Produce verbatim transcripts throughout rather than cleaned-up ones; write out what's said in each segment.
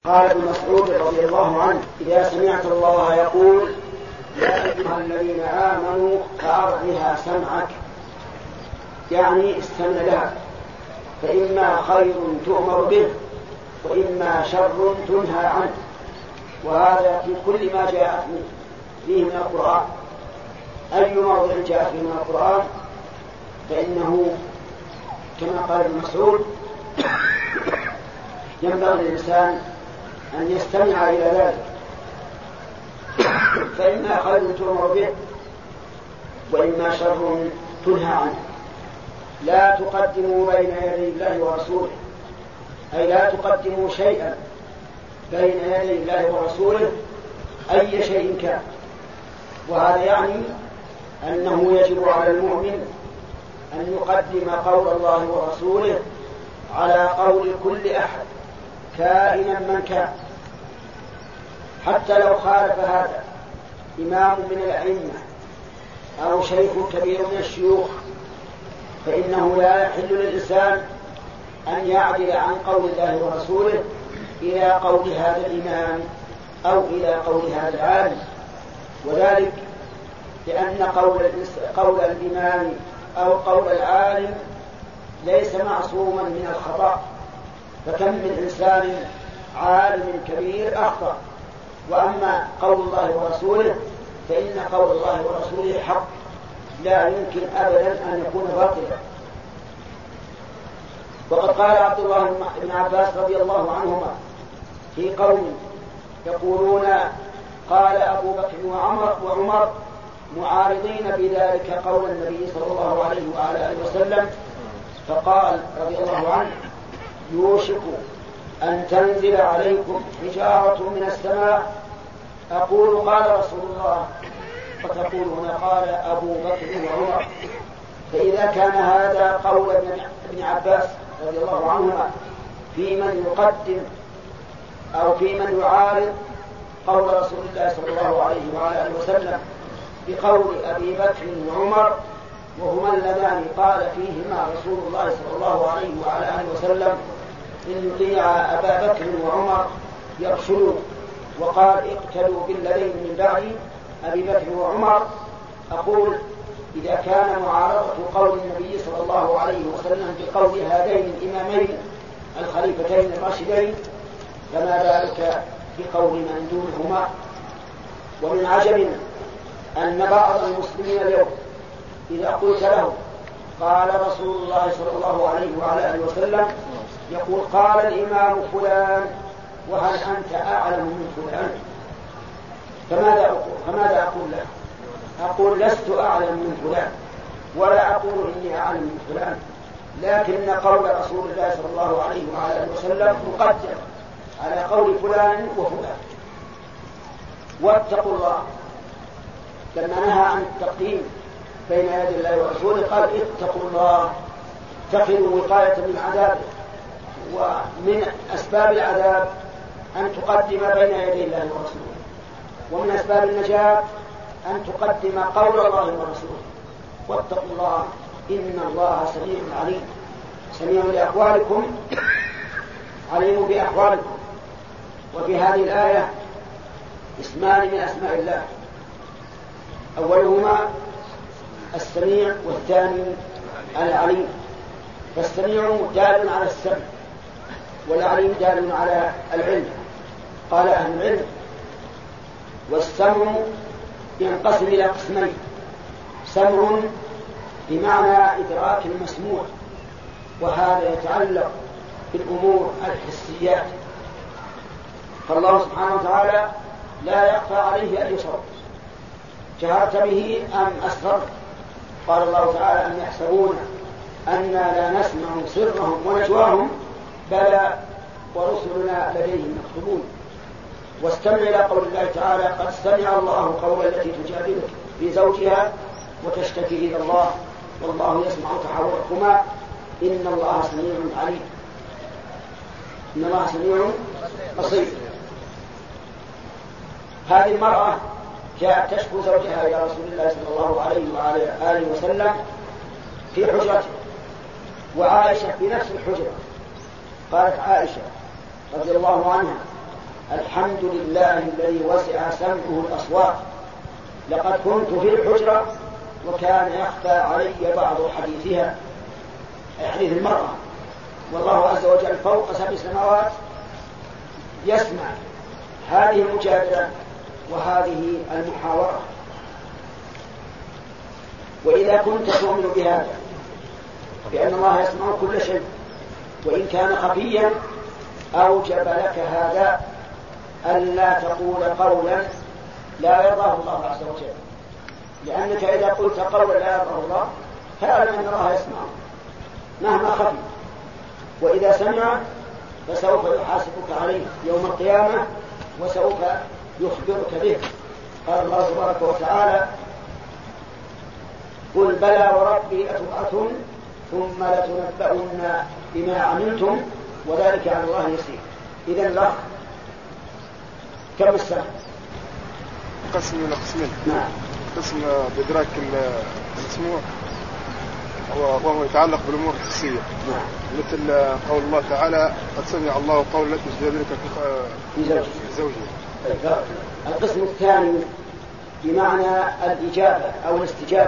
قال ابن مسعود رضي الله عنه: إذا سمعت الله يقول يا أيها الذين آمنوا فأرضها سمعك، يعني استمع لها، فإما خير تؤمر به وإما شر تنهى عنه. وهذا في كل ما جاء فيه من القرآن. أي موضع جاء فيه من القرآن فإنه كما قال ابن مسعود ينبغي للإنسان أن يستمع إلى ذلك، فإما خير تؤمر به وإما شر تنهى عنه. لا تقدموا بين يدي الله ورسوله، أي لا تقدموا شيئا بين يدي الله ورسوله أي شيء كان. وهذا يعني أنه يجب على المؤمن أن يقدم قول الله ورسوله على قول كل أحد كائنا من كان، حتى لو خالف هذا إمام من الأئمة أو شيخ كبير من الشيوخ، فإنه لا يحل للإنسان أن يعدل عن قول الله ورسوله إلى قول هذا الإمام أو إلى قول هذا العالم. وذلك لأن قول, قول الإمام أو قول العالم ليس معصوما من الخطأ، فكم من إنسان عالم كبير أخطأ، وأما قول الله ورسوله فإن قول الله ورسوله حق لا يمكن أبدا أن يكون باطلا. وقد قال عبد الله بن عباس رضي الله عنهما في قوم يقولون قال أبو بكر وعمر, وعمر معارضين بذلك قول النبي صلى الله عليه وعلى آله وسلم، فقال رضي الله عنه: يوشك أن تنزل عليكم حجارة من السماء أقول قال رسول الله فتقولون قال أبو بكر وعمر. فإذا كان هذا قول ابن عباس رضي الله عنهما في من يقدم أو في من يعارض قول رسول الله صلى الله عليه وعلى آله وسلم بقول أبي بكر وعمر، وهما اللذان قال فيهما رسول الله صلى الله عليه وعلى آله وسلم: إن يطيع أبا بكر وعمر يرشدوا، وقال: اقتلوا بالذين من بعد أبي بكر وعمر. أقول إذا كان معارضة قول النبي صلى الله عليه وسلم بقول هذين الإمامين الخليفتين الراشدين، فما ذلك بقول من دونهما. ومن عجب أن بعض المسلمين اليوم إذا قلت له قال رسول الله صلى الله عليه وعلى آله وسلم يقول قال الإمام فلان وهل أنت أعلم من فلان؟ فماذا أقول, فماذا أقول له؟ أقول لست أعلم من فلان ولا أقول إني أعلم من فلان، لكن قول رسول الله صلى الله عليه وعلى آله وسلم مقدم على قول فلان وفلان. واتقوا الله لما نهى عن التقديم بين يدي الله ورسوله قال: اتقوا الله، اتقوا وقاية من عذابه. ومن أسباب العذاب أن تقدم بين يدي الله ورسوله، ومن أسباب النجاة أن تقدم قول الله ورسوله. واتقوا الله إن الله سميع عليم، سميع لأقوالكم عليم بأحوالكم. وفي هذه الآية اسمان من أسماء الله، أولهما السميع والثاني العليم. فالسميع دال على السمع والعليم دال على العلم. قال أهل العلم: والسمع ينقسم إلى قسمين: سمع بمعنى إدراك المسموع، وهذا يتعلق بالأمور الحسيات، فالله سبحانه وتعالى لا يخفى عليه أي صوت، جهرت به أم أسررت. قال الله تعالى: أم يحسبون أنا لا نسمع سرهم ونجواهم بلى ورسلنا لديهم مكتوبون. واستمع إلى قول الله تعالى: قد سمع الله قول التي تجادلك في زوجها وتشتكي إلى الله والله يسمع تحاوركما إن الله سميع عليم. إن الله سميع بصير. هذه المرأة جاءت تشكو زوجها إلى رسول الله صلى الله عليه وعلى آله وسلم في حجرته، وعائشة في نفس الحجرة. قالت عائشة رضي الله عنها: الحمد لله الذي وسع سمعه الأصوات، لقد كنت في الحجرة وكان يخفى علي بعض حديثها، أي حديث المرأة، والله عز وجل فوق سبع سماوات يسمع هذه المجادلة وهذه المحاورة. وإذا كنت تؤمن بهذا بأن الله يسمع كل شيء وإن كان خفيا، أوجب لك هذا ألا تقول قولا لا يرضاه الله عز وجل، لأنك إذا قلت قولا لا يرضاه الله فاعلم أن الله يسمع مهما خفي، وإذا سمع فسوف يحاسبك عليه يوم القيامة وسوف يخبرك به. قال الله تبارك وتعالى: قل بلى وربي أتبعثن ثم لتنبؤن بما عملتم وذلك على الله يسير. إذن الأخ كم السنة؟ قسم إلى قسمين. نعم. قسم بإدراك المسموع وهو يتعلق بالأمور الحسية. نعم. مثل قول الله تعالى: قد سمع الله قول التي تجادلك في زوجها. القسم الثاني بمعنى الإجابة أو الاستجابة،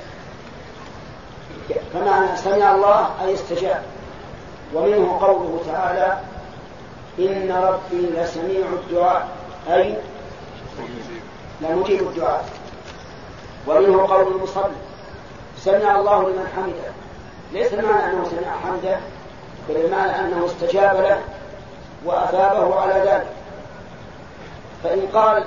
فمعنى سمع الله أي استجاب، ومنه قوله تعالى: إن ربي لسميع الدعاء أي لمجيب الدعاء. ومنه قول المصلي: سمع الله لمن حمده، ليس المعنى أنه سمع حمده بل المعنى أنه استجاب له وأثابه على ذلك. فإن قال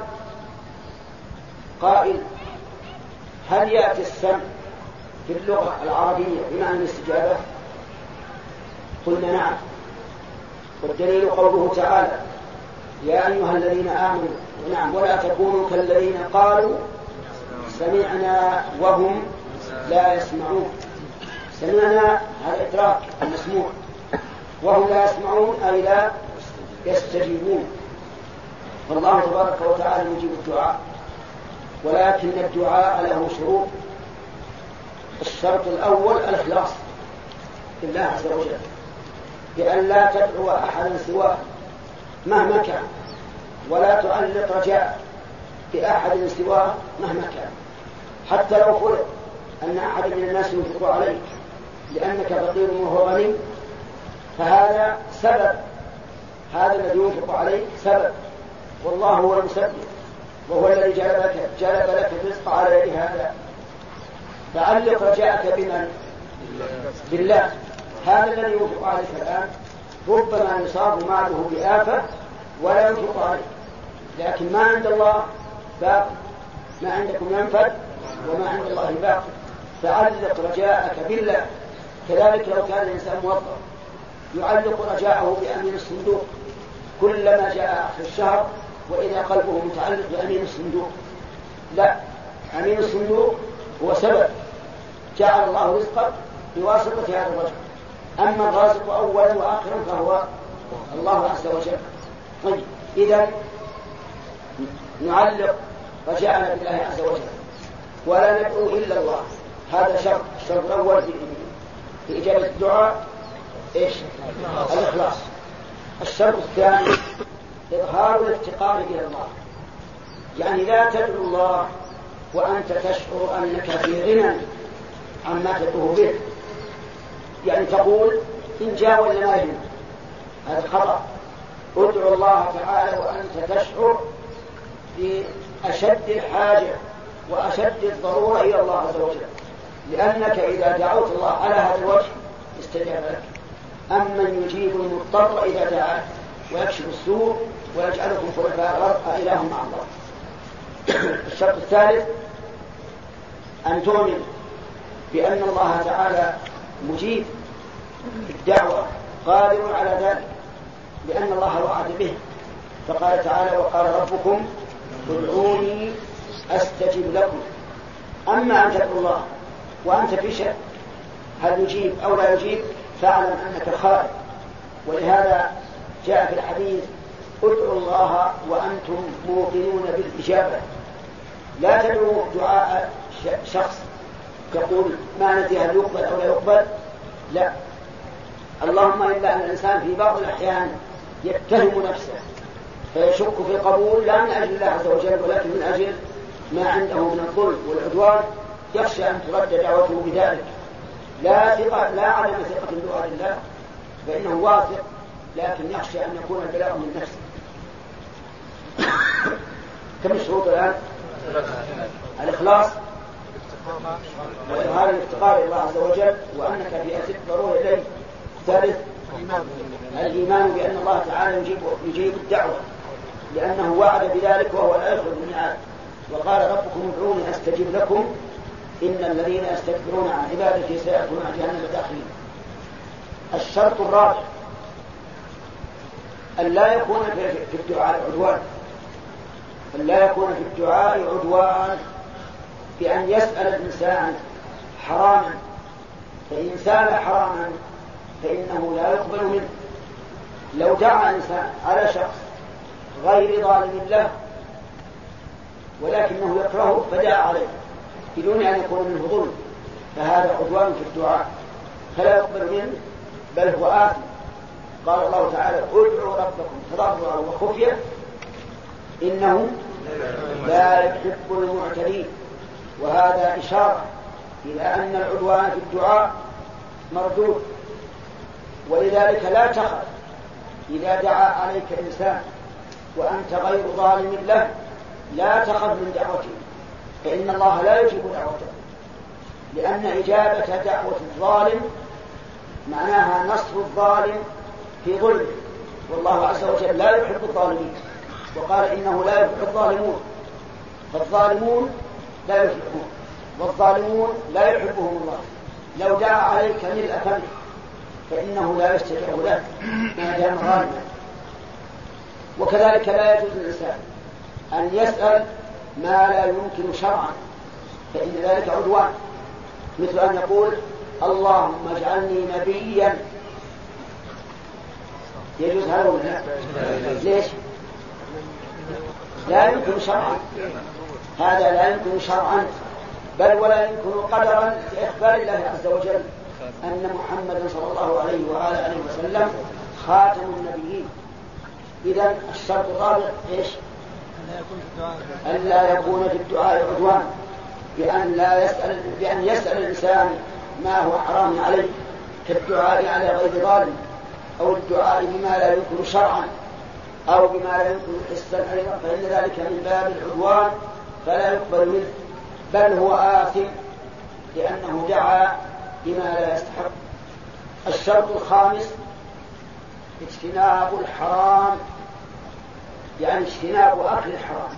قائل: هل يأتي السمع في اللغة العربية بمعنى الاستجابة؟ قلنا نعم، والدليل قوله تعالى: يا أيها الذين آمنوا نعم ولا تكونوا كالذين قالوا سمعنا وهم لا يسمعون. سمعنا هذا إدراك المسموع، وهم لا يسمعون أي لا يستجيبون. فالله تبارك وتعالى يجيب الدعاء، ولكن الدعاء له شروط. الشرط الأول الإخلاص لله عز وجل، بأن لا تدعو أحدا سواه مهما كان، ولا تعلق رجاء بأحد سواه مهما كان، حتى لو فرض أن أحد من الناس ينفق عليك لأنك فقير وهو غني، فهذا سبب، هذا الذي ينفق عليك سبب، والله هو المسبب وهو الذي جلب لك جلب لك الرزق على يد هذا. فعلق رجاءك بمن؟ بالله. هذا الذي ينفق عليك الآن ربما يصاب ماله بآفة ولا ينفق عليك، لكن ما عند الله باق، ما عندكم ينفد وما عند الله باق. فعلق رجاءك بالله. كذلك لو كان الإنسان موظف يعلق رجاءه بأمين الصندوق كلما جاء في الشهر، وإذا قلبه متعلق بأمين الصندوق، لا، أمين الصندوق هو سبب جعل الله رزقه بواسطة هذا الرجل، أما الرازق أولا وآخرا فهو الله عز وجل. طيب، إذن نعلق رجاءنا بالله عز وجل ولا ندعو إلا الله، هذا شرط. الشرط الأول في إجابة الدعاء إيش؟ الإخلاص. الشرط الثاني إظهار الافتقار إلى الله، يعني لا تدعو الله وأنت تشعر أنك في غنى عما تدعو به، يعني تقول إن جاء ولا ما يهم، هذا خطأ. ادعو الله تعالى وأنت تشعر بأشد الحاجة وأشد الضرورة إلى الله عز وجل، لأنك إذا دعوت الله على هذا الوجه استجاب لك. أمن يجيب المضطر إذا دعاه ويكشف السوء ويجعلكم خلفاء الأرض أإله مع الله. الشرط الثالث أن تؤمن بأن الله تعالى مجيب الدعوة قادر على ذلك، لأن الله وعد به، فقال تعالى: وقال ربكم ادعوني أستجب لكم. أما أن تدعو الله وأنت في شك هل يجيب أو لا يجيب فاعلم أنك خائف. ولهذا جاء في الحديث: ادعوا الله وأنتم موقنون بالإجابة. لا تدعوا دعاء شخص يقول ما ندري هل يقبل أو لا يقبل، لا، اللهم إلا أن الإنسان في بعض الأحيان يتهم نفسه فيشك في قبول لا من أجل الله عز وجل ولكن من أجل ما عنده من الظلم والعدوان، يخشى أن ترد دعوته بذلك، لا ثقة لا عدم ثقة بدعاء الله فإنه واثق، لكن يخشى أن يكون البلاء من نفسه. كم الشروط الآن؟ الإخلاص وإظهار الافتقار إلى الله عز وجل وأنك في أسف ضرورة إليه. ثالث الإيمان بأن الله تعالى يجيب, يجيب الدعوة لأنه وعد بذلك وهو لا يخلف الميعاد، وقال ربكم ادعوني أستجب لكم إن الذين يستكبرون عن عبادتي سيأتون عن جهنم داخلين. الشرط الرابع أن لا يكون في الدعاء عدوان، أن لا يكون في الدعاء عدوان بأن يسأل الإنسان حراما، فإن سأل حراما فإنه لا يقبل منه. لو دعا إنسان على شخص غير ظالم له ولكنه يكرهه فدعا عليه بدون أن يكون منه ظلم فهذا عدوان في الدعاء فلا يقبل منه بل هو آثم. قال الله تعالى ادعوا ربكم تضرعا وخفية إنه لا يحب المعتدين، وهذا إشارة إلى أن العدوان في الدعاء مردود. ولذلك لا تخف إذا دعا عليك إنسان وأنت غير ظالم له، لا تخف من دعوته فإن الله لا يجيب دعوته، لأن إجابة دعوة الظالم معناها نصر الظالم في ظلمه، والله عز وجل لا يحب الظالمين، وقال إنه لا يحب الظالمون، فالظالمون لا يحبون والظالمون لا يحبهم الله. لو دعا عليك ملء فمه فإنه لا يستجيب لك ما دام ظالما. وكذلك لا يجوز للإنسان أن يسأل ما لا يمكن شرعا فإن ذلك عدوان، مثل أن يقول اللهم اجعلني نبيا، يجوز هذا ولا لا؟ ليش؟ لا يمكن شرعا، هذا لا يمكن شرعا بل ولا يمكن قدرا لإخبار الله عز وجل أن محمدا صلى الله عليه وعلى آله وسلم خاتم النبيين. إذن الشرط الرابع إيش؟ أن لا يكون في الدعاء عدوان بأن, لا يسأل بأن يسأل الإنسان ما هو حرام عليه كالدعاء على غير ظالم أو الدعاء بما لا يمكن شرعا أو بما لا يمكن حسا أيضا، فإن ذلك من باب العدوان فلا يقبل منه بل هو آثم لأنه دعا بما لا يستحق. الشرط الخامس اجتناب الحرام، يعني اجتناب أكل الحرام،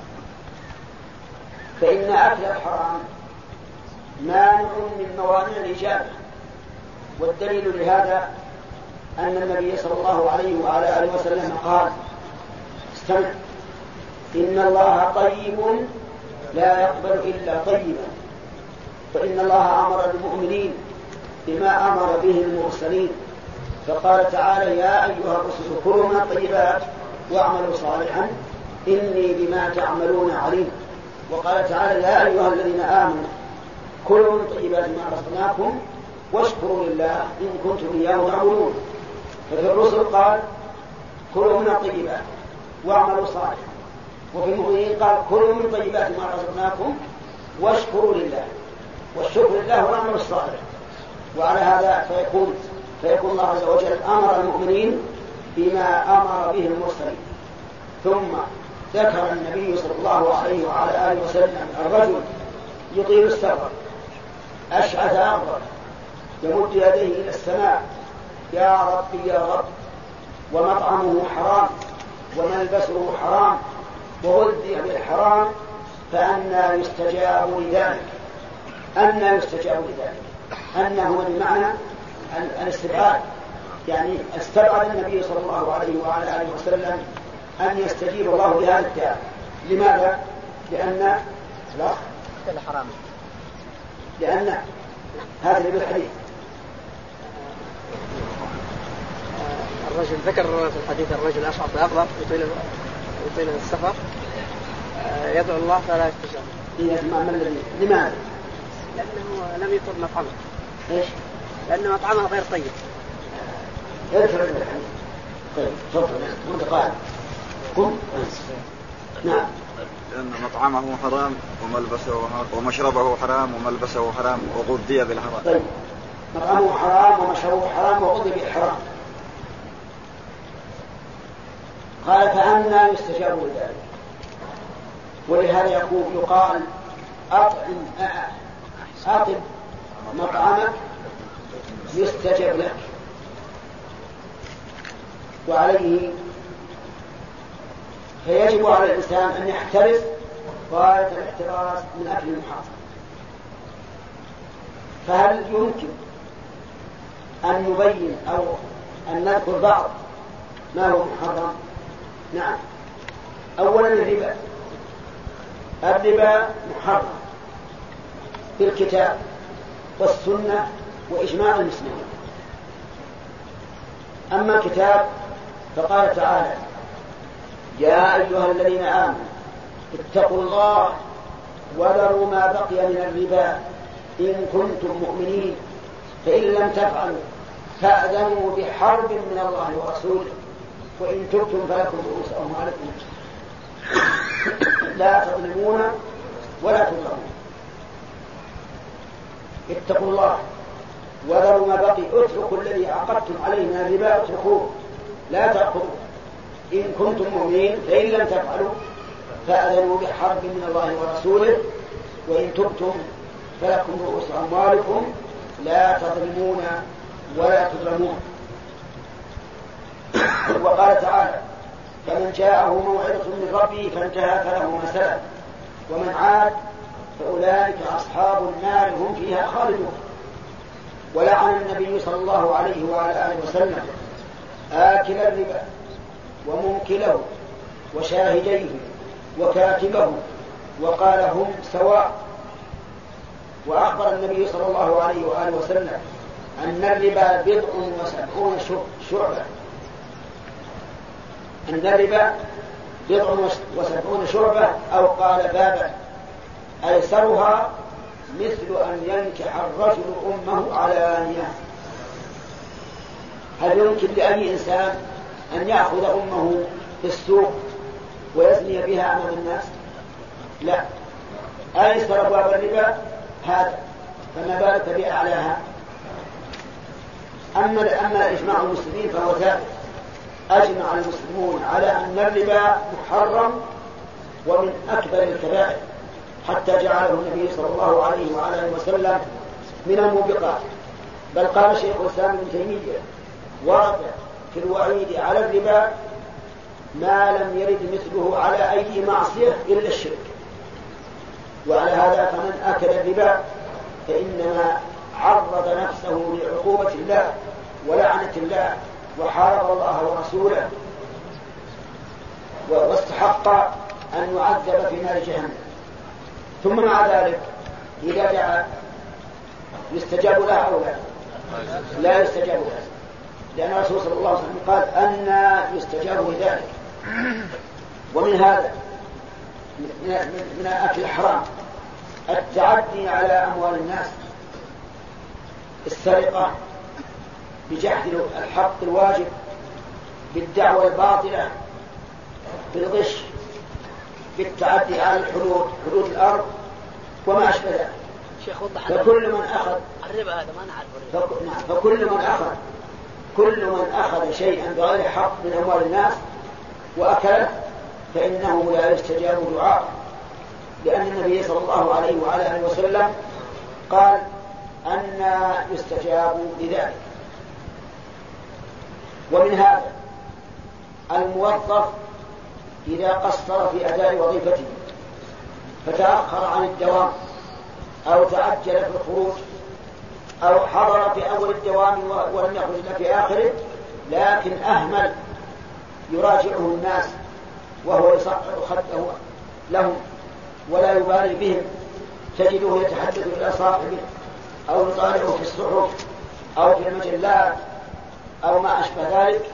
فإن أكل الحرام مانع من موانع الإجابة. والدليل لهذا أن النبي صلى الله عليه وعلى آله وسلم قال استمع إن الله طيب لا يقبل إلا طيبا، فإن الله أمر المؤمنين بما أمر به المرسلين، فقال تعالى يا أيها الرسل كلوا من الطيبات واعملوا صالحا إني بما تعملون عليم. وقال تعالى يا أيها الذين آمنوا كلوا من طيبات ما رزقناكم واشكروا لله إن كنتم إياه تعبدون. ففي الرسل قال كلوا من الطيبات واعملوا صالحا، وفي المؤمنين قال كلوا من طيبات ما رزقناكم واشكروا لله، والشكر لله والعمل الصالح. وعلى هذا فيكون فيكون الله عز وجل أمر المؤمنين بما أمر به المرسلين. ثم ذكر النبي صلى الله عليه وعلى آله وسلم الرجل يطيل السفر أشعث أغبر يمد يديه إلى السماء يا ربي يا رب، ومطعمه حرام وملبسه حرام وغذي بالحرام، فأنى يستجاب لذلك. أنى يستجاب لذلك أنه بمعنى الاستبعاد، يعني استبعد النبي صلى الله عليه وعلى آله وسلم أن يستجيب الله لهذا الدعاء. لماذا؟ لأن لا الحرام، لأن هذا بالحديث الرجل ذكر في الحديث الرجل أشعث أغبر يطيل يطيل السفر يدعو الله فلا يستجاب. لماذا؟ لأنه لم يطل مطعمه. إيش؟ لأن مطعمه غير طيب. يدخل الحديث. طيب تفضل وانت قال. قم. نعم. لأن مطعمه حرام وملبسه ومشربه حرام وملبسه حرام وغذي بالحرام. طيب مطعمه حرام ومشربه حرام وغذي بالحرام. قال فأنى يستجاب لذلك. ولهذا يقول يقال أطعم أطب مطعمك يستجب لك. وعليه فيجب على الإنسان أن يحترس غاية الاحتراس من أكل المحرم. فهل يمكن أن نبين أو أن نذكر بعض ما هو محرم؟ نعم. أولا الربا. الربا محرم في الكتاب والسنة وإجماع المسلمين. أما الكتاب فقال تعالى يا أيها الذين آمنوا اتقوا الله وذروا ما بقي من الربا إن كنتم مؤمنين فإن لم تفعلوا فأذنوا بحرب من الله ورسوله وإن تبتم فلكم رؤوس أموالكم لا تظلمون ولا تظلمون. اتقوا الله وذروا ما بقي اتركوا الذي عقدتم عليه من الربا اتركوه لا تأخذوا إن كنتم مؤمنين فإن لم تفعلوا فأذنوا بحرب من الله ورسوله وإن تبتم فلكم رؤوس أموالكم لا تظلمون ولا تظلمون. وقال تعالى فمن جاءه موعظة من ربه فانتهى فله ما سلف ومن عاد فأولئك أصحاب النار هم فيها خالدون. ولعن النبي صلى الله عليه وعلى آله وسلم آكل الربا ومنكله وشاهديه وكاتبه وقال هم سواء. وأخبر النبي صلى الله عليه وآله وسلم أن الربا بضع وسبعون شعبة أن الربا بضع وسبعون شعبة أو قال بابا أيسرها مثل أن ينكح الرجل أمه علانية. هل يمكن لأي إنسان أن يأخذ أمه في السوق ويزني بها أمام الناس؟ لا. أيسر أبواب الربا هذا فما بالك بأعلاها. أما أما إجماع المسلمين فهو ثابت. أجمع المسلمون على أن الربا محرم ومن أكبر الكبائر حتى جعله النبي صلى الله عليه وعلى آله وسلم من الموبقات. بل قال شيخ الإسلام ابن تيمية ورد في الوعيد على الربا ما لم يرد مثله على أي معصية إلا الشرك. وعلى هذا فمن أكل الربا فإنما عرض نفسه لعقوبة الله ولعنة الله وحارب الله ورسوله واستحق أن يعذب في نار جهنم. ثم مع ذلك إذا دعا يستجاب له أو لا؟ لا يستجاب له، لأن الرسول صلى الله عليه وسلم قال أن يستجاب لذلك. ومن هذا من أكل الحرام التعدي على أموال الناس، السرقة بجحد الحق الواجب، بالدعوة الباطلة، بالغش، بالتعدي على الحدود حدود الأرض وما أشبه ذلك. فكل من أخذ الربا هذا ما نعرف الربا. نعم. فكل من أخذ كل من أخذ شيئا بغير حق من أموال الناس وأكله فإنه لا يستجاب دعاء، لأن النبي صلى الله عليه وعلى آله وسلم قال أن يستجاب لذلك. ومن هذا الموظف إذا قصر في أداء وظيفته فتأخر عن الدوام أو تعجل في الخروج أو حضر في أول الدوام ولم يخرج إلا في آخره لكن أهمل يراجعه الناس وهو يصعد خده لهم ولا يبالي بهم، تجده يتحدث إلى صاحبه أو يطالعه في الصحف أو في المجلات أو ما أشبه ذلك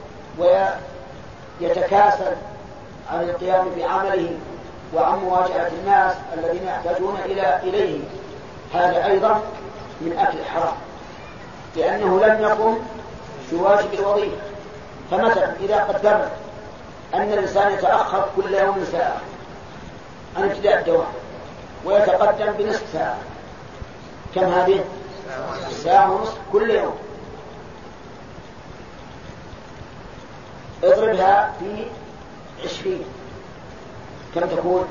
ويتكاسل عن القيام بعمله وعن مواجهة الناس الذين يحتاجون إلى إليه. هذا أيضا من أكل الحرام لأنه لم يقم بواجب الوظيفة. فمثلا إذا قدمنا أن الإنسان يتأخر كل يوم ساعة عن ابتداء الدوام ويتقدم بنصف ساعة. كم هذه؟ ساعة ونصف كل يوم. اضربها في عشرين كم تكون؟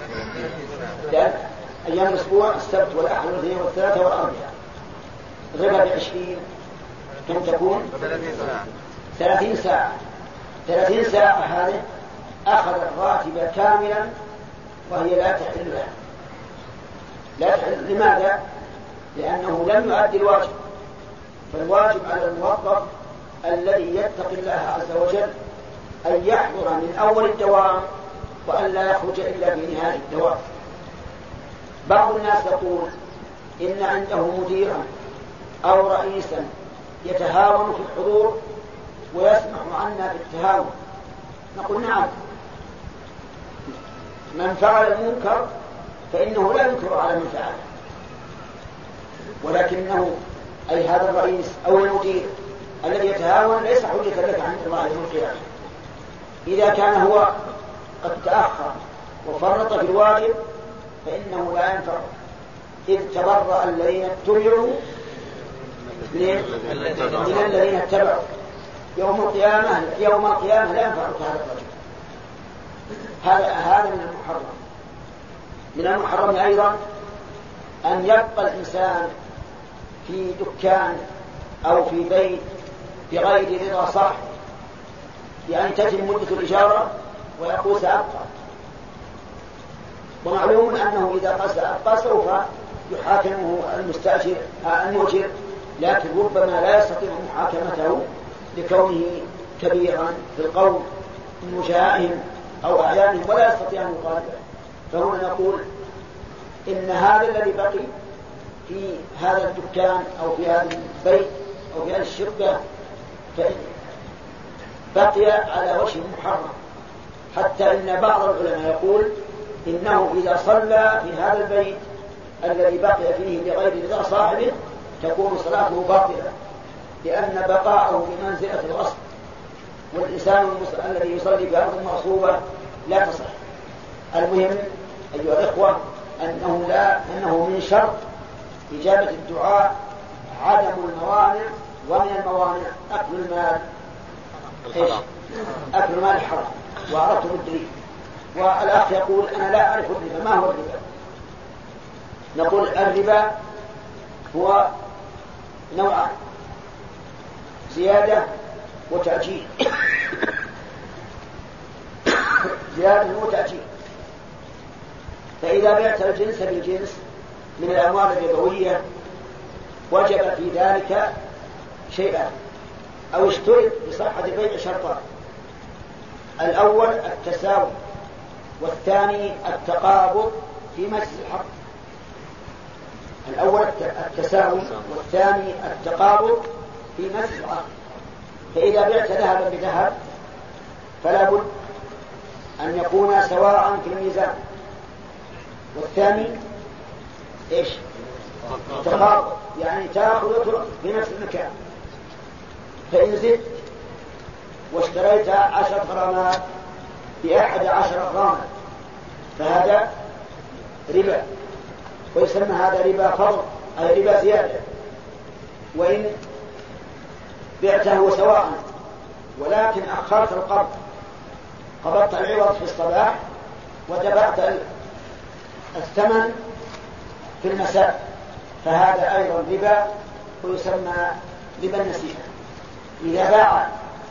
أيام الأسبوع السبت والأحد والاثنين والثلاثة والأربعاء. اضربها بعشرين كم تكون؟ ثلاثين ساعة. ثلاثين ساعة هذه أخذ الراتب كاملا وهي لا تحل لها. لا تحل. لماذا؟ لأنه لم يؤدي الواجب. فالواجب على الموظف الذي يتقي الله عز وجل أن يحضر من أول الدوام وأن لا يخرج إلا في نهاية الدوام. بعض الناس يقول إن عنده مديرا أو رئيسا يتهاون في الحضور ويسمح عنا بالتهاون. نقول نعم، من فعل المنكر فإنه لا ينكر على من فعله، ولكنه أي هذا الرئيس أو المدير الذي يتهاون ليس حجة لك عند الله يوم القيامة. إذا كان هو قد تأخر وفرط في الواجب فإنه لا ينفع، إذ تبرأ الذين اتبعوا من الذين اتبعوا. يوم القيامة يوم القيامة لا ينفعك هذا الرجل. هذا هذا من المحرم. من المحرم أيضا أن يبقى الإنسان في دكان أو في بيت بغير رضا صاحبه، يعني تتم مدة الإجارة ويقول سأبقى، ومعلوم أنه إذا قاس أبقى سوف يحاكمه المستأجر المؤجر، لكن ربما لا يستطيع محاكمته لكونه كبيرا في القوم من وجهائهم أو أعيانهم ولا يستطيع أن يقاتل. فهنا نقول إن هذا الذي بقي في هذا الدكان أو في هذا البيت أو في هذه الشركة بقي على وجه محرم، حتى إن بعض العلماء يقول إنه إذا صلى في هذا البيت الذي بقي فيه بغير رضا صاحبه تكون صلاته باطلة، لأن بقاءه بمنزلة الغصب، والإنسان الذي يصلي في أرض مغصوبة لا تصح. المهم أيها الإخوة أنه, لا أنه من شرط إجابة الدعاء عدم الموانع، ومن الموانع أكل المال إيش؟ أكل المال الحرام. وأردت بالدليل. والأخ يقول أنا لا أعرف الربا، ما هو الربا؟ نقول الربا هو نوعان: زيادة وتأجيل. زيادة وتأجيل. فإذا بعت الجنس بالجنس من الأموال الربوية وجب في ذلك شيئا، أو اشترط بصحة البيع شرطان: الأول التساوي، والثاني التقابض في مجلس الحق. الأول التساوي والثاني التقابض في مجلس الحق. فإذا بعت ذهبا بذهب فلا بد أن يكون سواء في الميزان. والثاني إيش؟ تقابض، يعني تأخذ في نفس المكان. فإن زدت واشتريت عشرة غرامات بأحد عشر غراما فهذا ربا، ويسمى هذا ربا فضل، أي ربا زيادة. وإن بعته سواء ولكن أخرت القبض، قبضت العوض في الصباح ودفعت الثمن في المساء، فهذا أيضا ربا ويسمى ربا النسيئة. إذا باع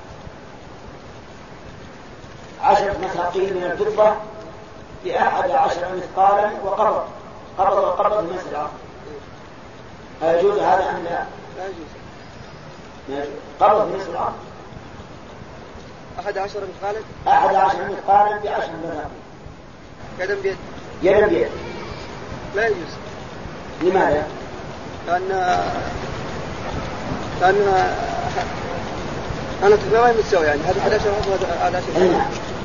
عشرة مثاقيل من الفضة بأحد عشر مثقالا وقبض قبض وقبض في مثل العقد، أيجوز هذا أم لا؟ لا يجوز. قبض في مثل العقد أحد عشر مثقالا أحد عشر مثقالا بعشر مثاقيل يدا بيد يدا بيد لا يجوز. لماذا؟ لأن لأن أنا تقريبا متساوي، يعني هذا أحد عشر وهذا أحد عشر.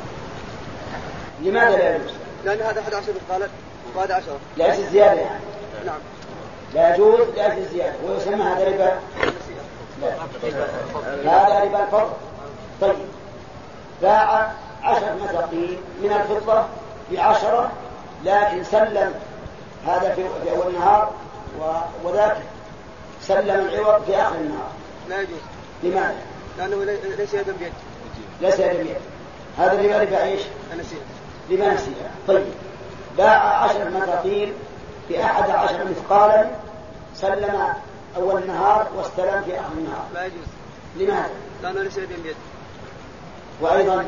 لماذا لا يجوز؟ لأن هذا أحد عشر مثقالا وهذا عشرة. لا يجوز زيادة يعني. نعم. لا يجوز لا يجوز زيادة، ويسمى هذا ربا. لا. هذا ربا الفضل. طيب باع عشر مثاقيل من الفضة بعشرة، لكن سلم هذا في أول النهار وذاك سلم العوض في آخر النهار. لا يجوز. لماذا؟ لأنه ليس يدا بيد. ليس يدا بيد. هذا الربا ربا ايش؟ النسيئة. ربا نسيئة. طيب باع عشر مثاقيل بأحد عشر مثقالا، سلم أول النهار واستلم في آخر النهار. لا يجوز. لماذا؟ لأنه ليس يدا بيد. وأيضا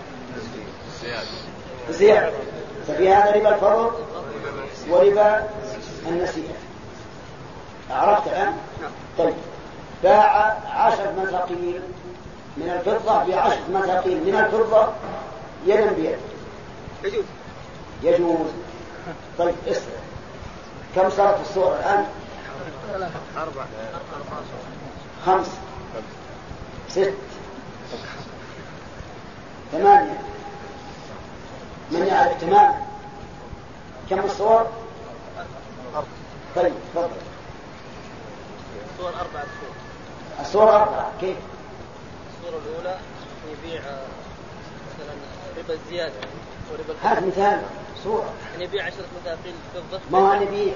زيادة. ففي هذا ربا الفضل وربا النسيئة. عرفت الآن؟ طيب باع عشر مثاقيل من الفضة بعشر مثاقيل من الفضة يدا بيد. يجوز. يجوز. طيب اسأل كم صارت الصورة الآن؟ أربعة. خمس. ست. ثمانية. من يعرف تماما كم الصور؟ طيب تفضل. الصور أربعة صور. الصور أربعة. كيف؟ الصورة الأولى يبيع مثلا ربا الزيادة وربا. هذا مثال صورة. أن يبيع عشرة مثاقيل فضة. ما هو نبيع.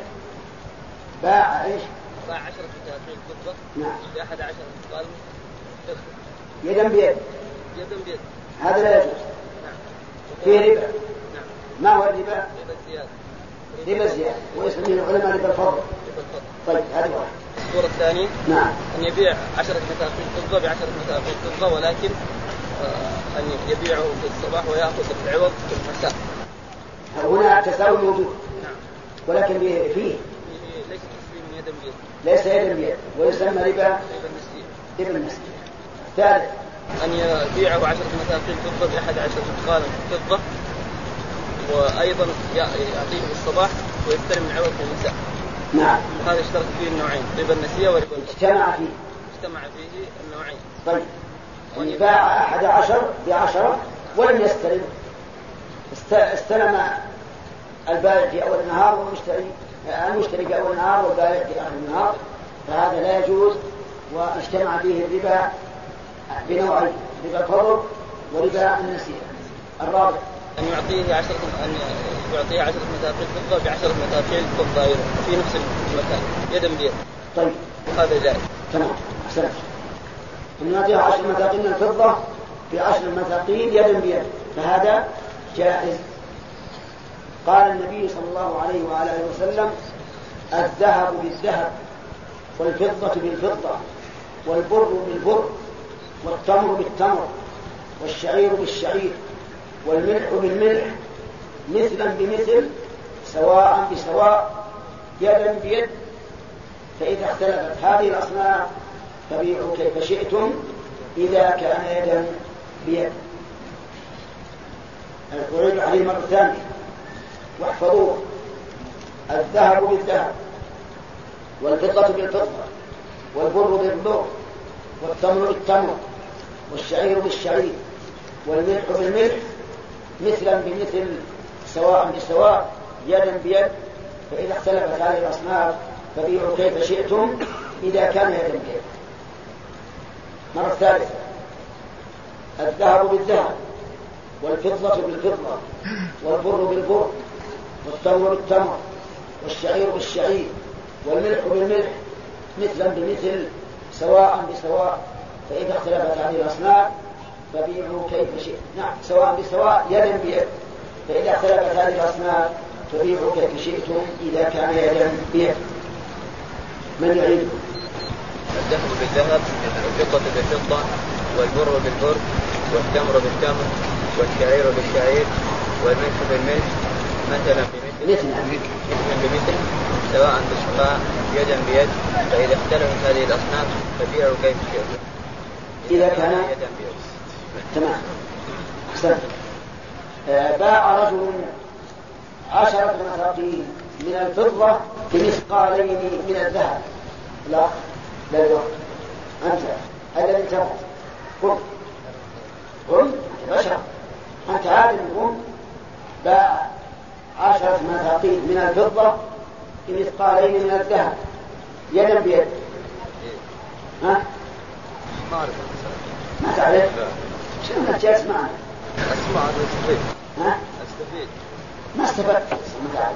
باع إيش؟ باع عشرة مثاقيل فضة. نعم. بأحد عشر مثقال فضة. يدا بيد. يدا بيد. هذا لا يجوز. نعم. فيه ربا. نعم. ما هو الربا؟ ربا الزيادة. ربا الزيادة ويسميه العلماء ربا الفضل. ربا الفضل. طيب هذه واحد. الصورة الثانية. نعم. أن يبيع عشرة مثاقيل فضة بعشرة مثاقيل فضة، ولكن آه أن يبيعه في الصباح ويأخذ العوض في المساء. هنا التساوي موجود. نعم. ولكن فيه, فيه ليس تسليم يدا بيد. ليس يدا بيد ويسمى ربا ربا النسيئة. ربا النسيئة. ثالث أن يبيعه عشرة مثاقيل فضة بأحد عشر مثقالا فضة، وأيضا يعطيه بالصباح ويستلم العوض في المساء. نعم. هذا اشترك فيه النوعين، ربا النسيئة وربا الفضل. اجتمع فيه. اجتمع فيه النوعين. طيب وإن باع أحد عشر بعشرة ولم يستلم، استلم البائع في أول النهار والمشتري المشتري في أول النهار والبائع في آخر النهار، فهذا لا يجوز، واجتمع فيه الربا بنوعين، ربا الفضل وربا النسيئة. الرابع أن يعطيه عشرة أن يعطيه عشرة مثاقيل فضة بعشرة مثاقيل فضة أيضا في نفس المكان يدا بيد. طيب هذا جائز. تمام. أحسنت. أن يعطيه عشر مثاقيل من الفضة بعشر مثاقيل يدا بيد، فهذا جائز. قال النبي صلى الله عليه وآله وسلم: الذهب بالذهب والفضة بالفضة والبر بالبر والتمر بالتمر والشعير بالشعير والملح بالملح مثلا بمثل سواء بسواء يدا بيد، فإذا اختلفت هذه الأصناف فبيعوا كيف شئتم إذا كان يدا بيد. أعيد عليه مرة ثانية واحفظوه: الذهب بالذهب والفضة بالفضة والبر بالبر والتمر بالتمر والشعير بالشعير والملح بالملح مثلا بمثل سواء بسواء يدا بيد، فإذا اختلفت هذه الأصناف فبيعوا كيف شئتم إذا كان يدا بيد. مرة ثالثة: الذهب بالذهب والفضة بالفضة والبر بالبر والتمر بالتمر والشعير بالشعير والملح بالملح مثلا بمثل سواء بسواء، فإذا اختلفت هذه الأصناف فبيعوا كيف شئتم. نعم، سواء بسواء يدا بيد، فإذا اختلفت هذه الأصناف فبيعوا كيف شئتم إذا كان يدا بيد. من يعيد؟ الذهب بالذهب والفضة بالفضة والبر بالبر والتمر بالتمر والشعير بالشعير والملح بالملح مثلا بمثل مثلا بمثل سواء بسواء يدا بيد، فإذا اختلفت هذه الأصناف فبيعوا كيف شئتم إذا كان يدا بيد. تمام. أحسنت. باع رجل عشرة مثاقيل من الفضة بمثقالين من الذهب. لا لا لا أنت الذي تفعل قم قم بشر أنت عالم قم. باع عشرة مثاقيل من الفضة بمثقالين من الذهب يدا بيد. ها؟ ما تعرف؟ شنو الناس جالس معنا؟ أسمع ها؟ استفيد. ما استفدت ما تعرف.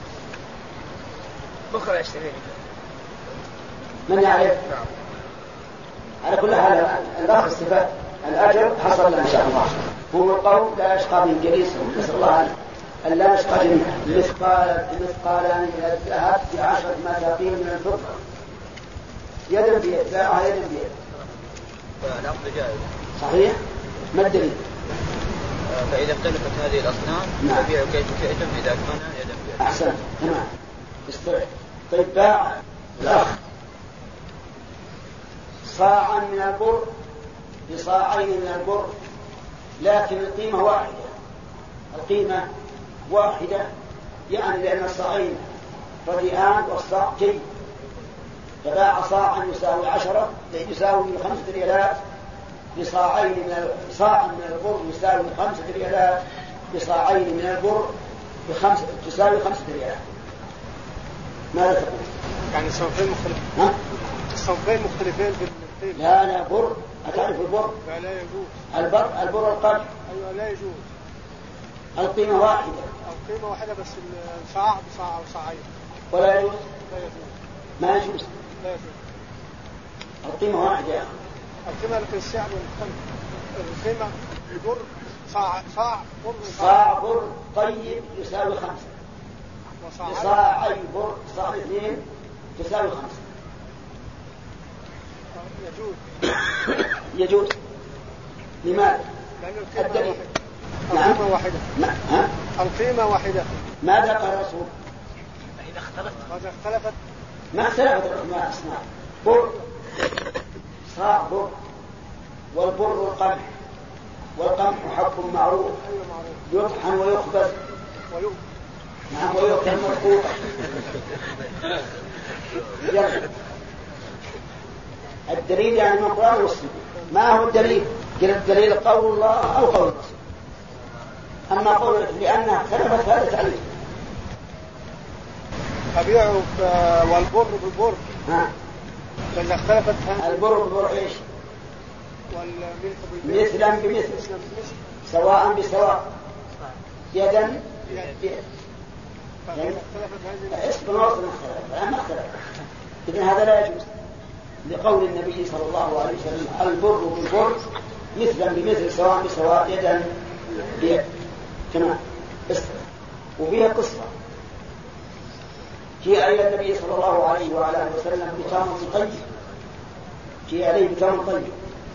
بكرة اشتري. من يعرف؟ على كل حال الأخ استفاد الأجر حصل له إن شاء الله. هو القول لا يشقى من جليسهم، نسأل الله أن لا يشقى جميعا. مثقال مثقالان من الذهب بعشرة مساقين من الفضة يدا بيد، باعها يدا بيد. فالأخذ جائز. صحيح؟ ما الدليل؟ فإذا اختلفت هذه الأصناف فبيعوا كيف شئتم إذا كان يدا بيد. أحسن. تمام. استوعب. طيب باع الأخ صاعا من البر بصاعين من البر، لكن القيمة واحدة. القيمة واحدة يعني لأن الصاعين رديئان والصاع جيد، فباع صاعا يساوي عشرة يساوي خمسة ريالات بصاعين من صاع من البر يساوي خمسة ريالات بصاعين من البر بخمسة تساوي خمسة ريالات. ماذا تقول؟ يعني صنفين مختلفين. الصنفين مختلفين بالقيمة. لا لا بر، أتعرف البر؟ لا لا يجوز. البر البر القمح. أيوة لا يجوز. القيمة واحدة. القيمة واحدة بس الصاع بصاع وصاعين. ولا يجوز؟ لا يجوز. ما يجوز. لا يجوز. القيمة واحدة يا أخي. القيمة لكن السعر مختلف. القيمة البر صاع صاع بر صاع بر طيب يساوي خمسة. صاعي بر صاع اثنين تساوي خمسة. يجوز. يجوز. لماذا؟ لأن القيمة الدليل. واحدة. القيمة واحدة. ما ها؟ القيمة واحدة. ماذا قال الرسول؟ إذا اختلفت. إذا اختلفت. ما اختلفت الأسماء أصناف. بر صاع بر والبر القمح، والقمح حب معروف يطحن ويخبز ويؤكل. نعم ويؤكل مرقوقا. الدليل يعني من القرآن والسنة. ما هو الدليل؟ قل الدليل قول الله أو قول الرسول. أما قول لأنها اختلفت هذا تعليل. أبيعوا والبر بالبر. ها. فإذا اختلفت البر بالبر إيش؟ والملح بالملح. مثلا بمثل. سواء بسواء. يدا بيد. يعني اسم الوصف مختلف. ما اختلف. إذن هذا لا يجوز. لقول النبي صلى الله عليه وسلم البر بالبر مثلا بمثل سواء بسواء يدا بيد. تمام. وفيها قصة جاء إلى النبي صلى الله عليه وعلى وسلم بتمر طيب، جاء عليه بتمر طيب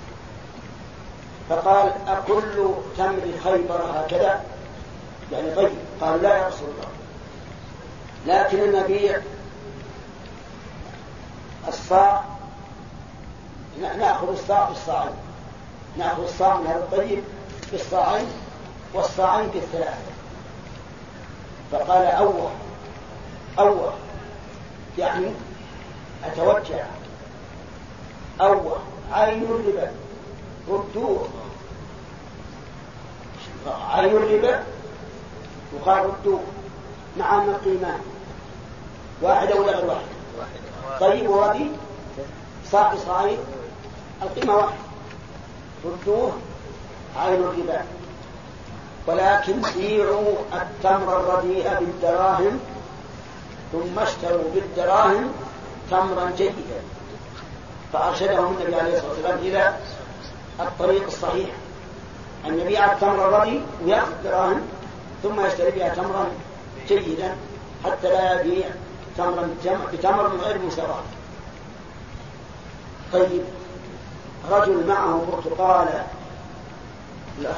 فقال أكل تمر خيبر هكذا يعني طيب؟ قال لا يا رسول الله، لكن النبي الصاع نأخذ الصاع بالصاعين، نأخذ الصاع من هذا الطيب بالصاعين والصاعين بالثلاثة. فقال أوه أوه يعني أتوجع، أوه عين الربا ردوه، عين الربا وقال ردوه مع أن القيمان واحدة ولا غير واحدة؟ طيب وهذه صاع صاعين القيمة واحدة، ردوه عين الربا. ولكن بيعوا التمر الرديء بالدراهم ثم اشتروا بالدراهم تمرا جيدا. فأرشدهم النبي عليه الصلاة والسلام إلى الطريق الصحيح أن يبيع التمر الرديء ويأخذ دراهم ثم يشتري بها تمرا جيدا حتى لا يبيع تمرا بتمر من غير مساواة. طيب رجل معه برتقالة، لا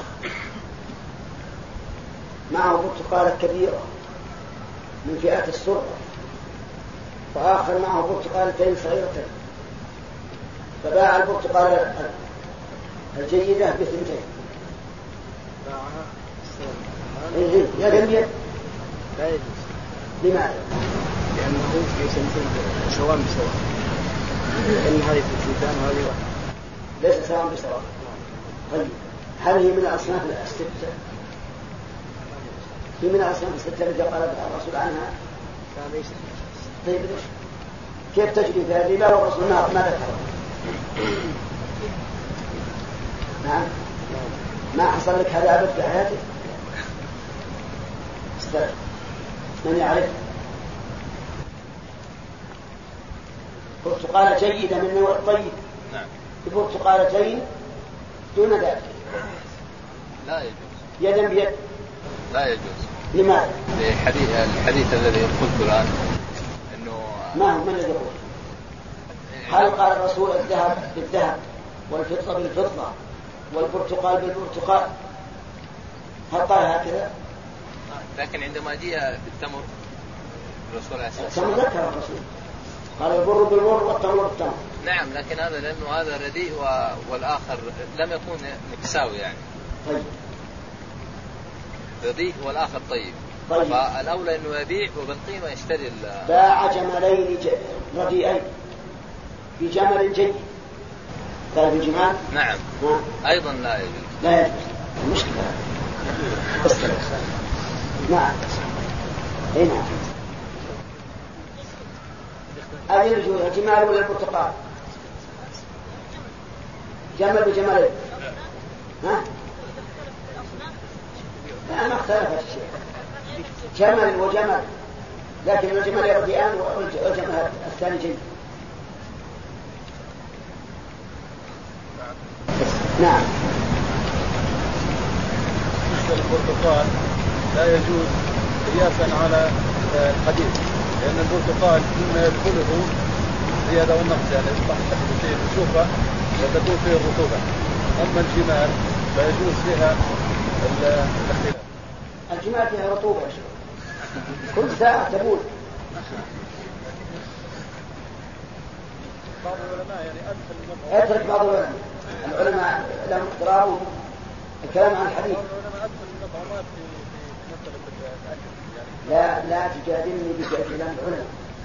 معه برتقالة كبيرة من فئات السرة، وآخر معه برتقالتين صغيرتين، فباع البرتقالة الجيدة بثنتين. إيه يا جميل لا يجوز. لماذا؟ لأنه في سنتين سواء بسواء، لأن هذه سنتين وهذه واحدة ليس سواء بسواء. طيب هل هي من الأصناف الستة؟ هي من الأصناف الستة التي قال الرسول عنها؟ طيب ليش؟ كيف تجري في هذه لا والرسول ما ذكر؟ نعم ما حصل لك هذا أبد في حياتك؟ السلف من يعرف؟ برتقالة جيدة من نوع الطيب. نعم. ببرتقالتين دون ذلك لا يجوز. يدا بيد لا يجوز. لماذا؟ الحديث الحديث الذي قلت الآن إنه ما هو من الذي يقول؟ هل قال الرسول الذهب بالذهب والفضة بالفضة والبرتقال بالبرتقال؟ هل قال هكذا؟ لكن عندما جاء بالتمر الرسول عليه الصلاة والسلام ذكر الرسول قال البر بالبر والتمر بالتمر. نعم، لكن هذا لأنه هذا رديء والآخر لم يكون متساوي يعني. طيب. رديء والآخر طيب. طيب. فالأولى إنه يبيع وبالقيمة يشتري. باع جملين رديئين بجمل جيد. طيب الجمال؟ نعم. ها. أيضا لا يجوز. لا يجوز. المشكلة. نعم. أي نعم. هذه الوجوه الجمال ولا البرتقال؟ جمل بجمل. ها؟ لا ما اختلفت الشيء. جمل وجمل، لكن الجمل يرديان والجمل الثاني جيد. نعم. البرتقال لا يجوز قياسا على الحديث، لأن البرتقال مما يدخله زيادة والنقص، يعني يصبح تحت شيء الشوفة وتكون فيه الرطوبة. أما الجمال لا يجوز فيها الاختلاف. الجمال فيها رطوبة كل ساعة تبول. بعض العلماء يعني أدخل أترك بعض العلماء العلماء لهم اقتراب الكلام عن الحديث. لا لا تجادلني بكلام العلماء،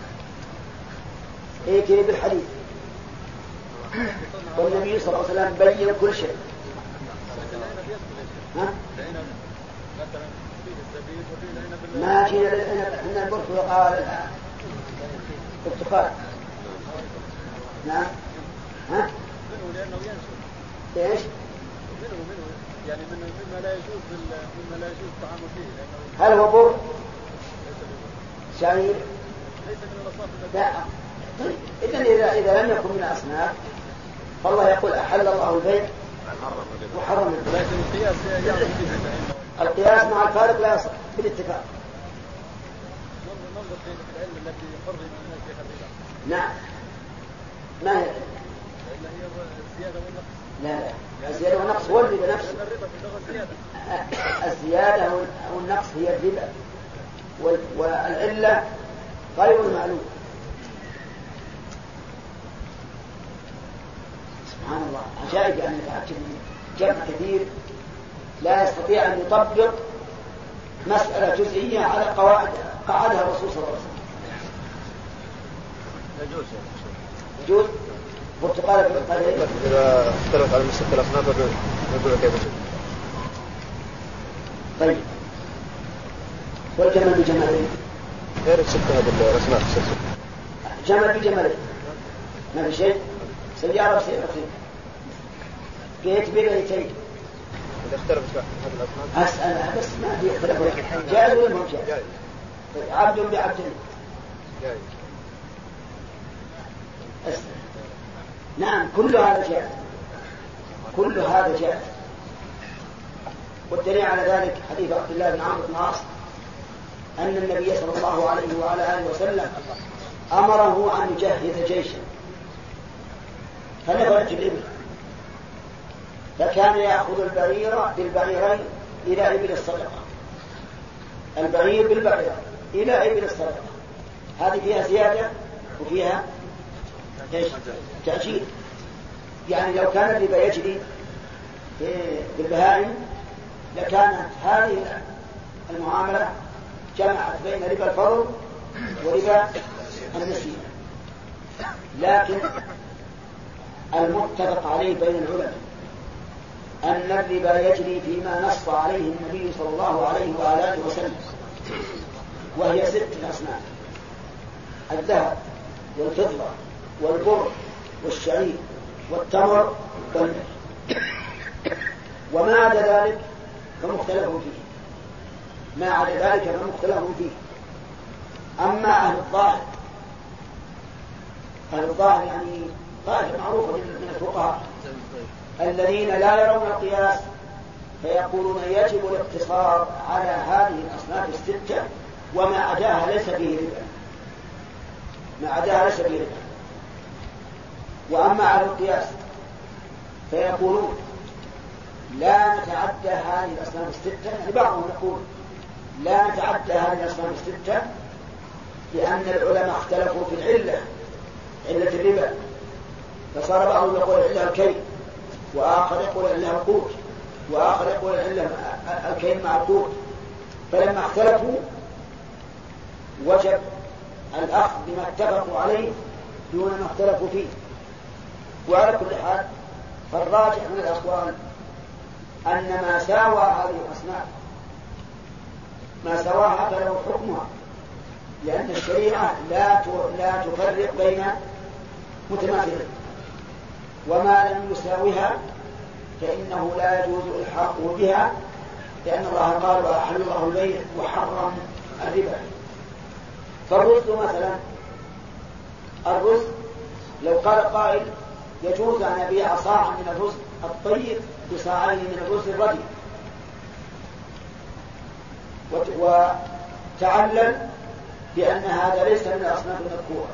ائتني بالحديث. والنبي صلى الله عليه وسلم بين كل شيء. ها؟ ما جينا لأن البرتقال البرتقال. نعم. ها؟ لأنه ينشف. ايش؟ منه منه يعني من مما لا يجوز مما لا يجوز الطعام فيه. هل هو بر؟ شعير؟ ليس من الأصناف. لا. إذن إذا إذا لم يكن من الأصناف فالله يقول أحل الله البيع وحرم الربا. لكن القياس يعني القياس مع الفارق لا يصح بالاتفاق. ننظر في العلم التي يحرم الناس فيها الربا. نعم. ما هي؟ لأن هي الزيادة والنقص. لا لا الزيادة والنقص هو الربا نفسه. لأن الربا في اللغة الزيادة. الزيادة والنقص هي الربا، والعلة غير المعلوم. سبحان الله، عجائب أن يتعجب جمع كثير لا يستطيع أن يطبق مسألة جزئية على قواعد قعدها الرسول صلى الله عليه وسلم. يجوز يجوز برتقال بالقليل إذا اختلف على مسألة الأصناف نقول كيف. طيب. والجمل بجملين غير الستة هذه الأصناف. جمل بجملين ما في شيء. سيارة بسيارتين، بيت ببيتين. إذا اختلفت هذه الأصناف أسألها بس ما في اختلاف. جائز ولا مو جائز؟ عبد بعبد. جائز. نعم كل هذا جائز، كل هذا جائز. والدليل على ذلك حديث عبد الله بن عمرو بن العاص أن النبي صلى الله عليه وعلى آله وسلم أمره أن يجهز جيشا فنفرت الإبل، فكان يأخذ البعير بالبعيرين إلى إبل الصدقة، البعير بالبعير إلى إبل الصدقة. هذه فيها زيادة وفيها تأجيل. يعني لو كان الربا يجري بالبهائم لكانت هذه المعاملة جمعت بين ربا الفضل وربا النسيئة. لكن المتفق عليه بين العلماء أن الربا يجري فيما نص عليه النبي صلى الله عليه وآله وسلم، وهي ست أصناف: الذهب والفضة والبر والشعير والتمر والملح، وما عدا ذلك فمختلف فيه. ما عدا ذلك فمختلف فيه. أما أهل الظاهر، أهل الظاهر يعني طائفة معروفة من الفقهاء الذين لا يرون القياس فيقولون يجب الاقتصار على هذه الأصناف الستة وما عداها ليس فيه ربا، ما عداها ليس فيه ربا. وأما على القياس فيقولون لا نتعدى هذه الأصناف الستة، يعني بعضهم يقول لا نتعدى هذه الأصناف الستة لأن العلماء اختلفوا في العلة، علة الربا، فصار بعضهم يقول علة الكيل، وآخر يقول علة القوت، وآخر يقول علة الكيل مع القوت. فلما اختلفوا وجب الأخذ بما اتفقوا عليه دون ما اختلفوا فيه. وعلى كل حال فالراجح من الأقوال أن ما ساوى هذه الأصناف ما سواها فله حكمها، لأن الشريعة لا لا تفرق بين متماثلين، وما لم يساوها فإنه لا يجوز الحاقه بها، لأن الله قال وأحل الله البيع وحرم الربا. فالرز مثلا، الرز لو قال قائل يجوز أن أبيع صاعا من الرز الطيب بصاعين من الرز الردي، وتعلل بأن هذا ليس من الأصناف المذكورة،